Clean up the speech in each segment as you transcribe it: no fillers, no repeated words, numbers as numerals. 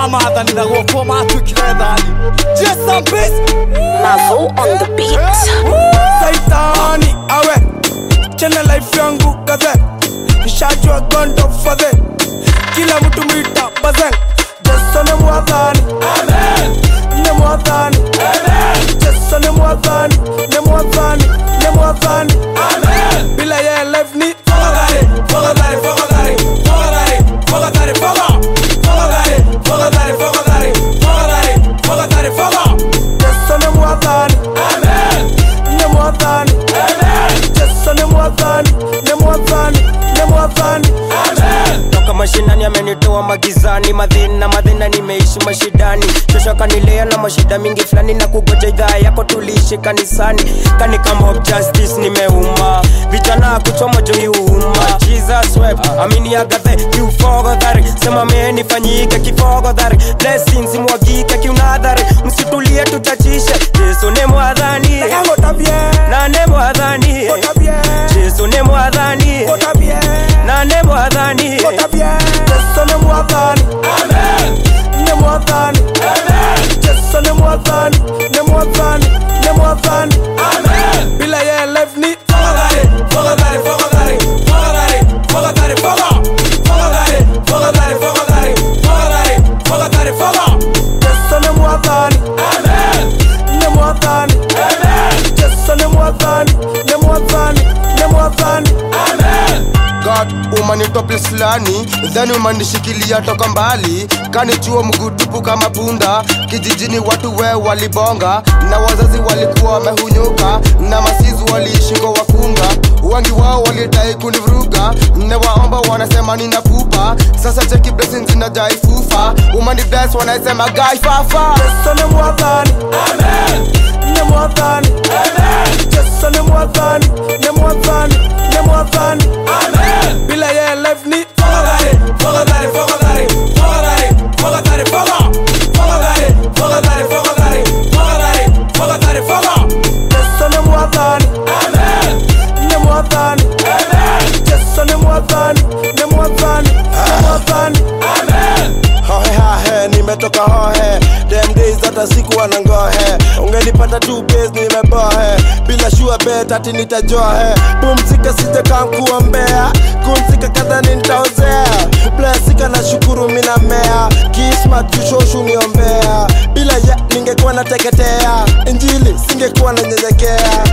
Mama nina gukoma tukirethani Jason Bass Mavo on the beat. Saitani awe chena life yangu kaze nishajua gondo fadhe kila mtu mwita bazeng Jason ni mwadhani amen ni mwadhani amen Jason ni mwadhani ni mwadhani ni mwadhani amen bila ye life ni fogadari fogadari fogadari fogadari fogadari fogadari fogadari fogadari fogadari fogadari fogadari Jason ni mwadhani amen ni mwadhani amen Jason ni mwadhani ni mwadhani ni mwadhani amen toka mashinani amenitoa magizani madhina nimeishi mashidani shosha kanilea na mashida mingi fulani na kugoja idhaa yako tuliishi kanisani kani kama of justice nimeuma vijana kuchoma jo hiuma Jesus wept amini agathe you fogadhari sema meni fanyike kifogadhari blessings mwagike kiunadhari msitulie tutachishe Yesu ni mwadhani na ne mwadhani Yesu ni mwadhani na ne mwadhani Jason ni mwadhani amen ni mwadhani amen Jason ni mwadhani ni mwadhani ni mwadhani amen bila ye life ni fogadari fogadari fogadari fogadari fogadari fogadari fogadari fogadari fogadari fogadari fogadari Jason ni mwadhani amen ni mwadhani amen Jason ni mwadhani ni mwadhani ni mwadhani amen God umanitoa place fulani then umanishikilia toka mbali kanichua mgutupu kama punda kijijini watu we walibonga na wazazi walikuwa wamehunyuka na masizu waliishi kwa wakunga wengi wao walidai kunivuruga newaomba wanasema nina pupa sasa cheki blessings zinajai fufa umani bless wanasema guy fafa Jason ni mwadhani amen ni mwadhani amen Jason ni mwadhani ni mwadhani ni mwadhani amen bila ye life ni fogadari fogadari fogadari fogadari fogadari fogadari fogadari fogadari fogadari fogadari fogadari Jason ni mwadhani amen ni mwadhani amen Jason ni mwadhani ni mwadhani ni mwadhani amen hohe nimetoka hohe them days hata siku anangohe ungenipata tu base nimebohe bila sure bet ati nitajohe pumzika sije kankuwa mbea kumzika kadha nitaozea blessika na shukuru mina mea kismat kushoshu niombea bila ya ningekuwa nateketea injili singekuwa na nyenyekea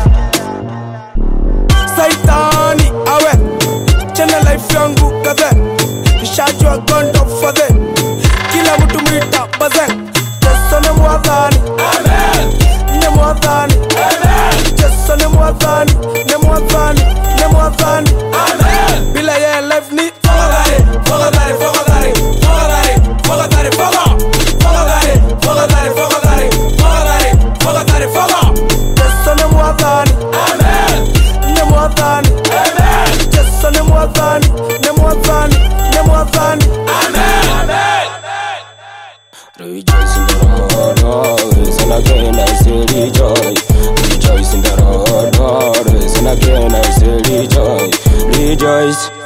Saitani awe chena life yangu kaze nishajua gondo fadhe kila mtu mwita bazeng Jason ni mwadhani amen ni mwadhani amen Jason ni mwadhani ni mwadhani ni mwadhani amen bila ye life ni fogadari fogadari fogadari fogadari fogadari fogadari fogadari fogadari fogadari fogadari fogadari Jason ni mwadhani amen ni mwadhani amen Jason ni mwadhani ni mwadhani ni mwadhani amen Rejoice in the Lord always, and again I say rejoice. Rejoice in the Lord always, and again I say rejoice. Rejoice.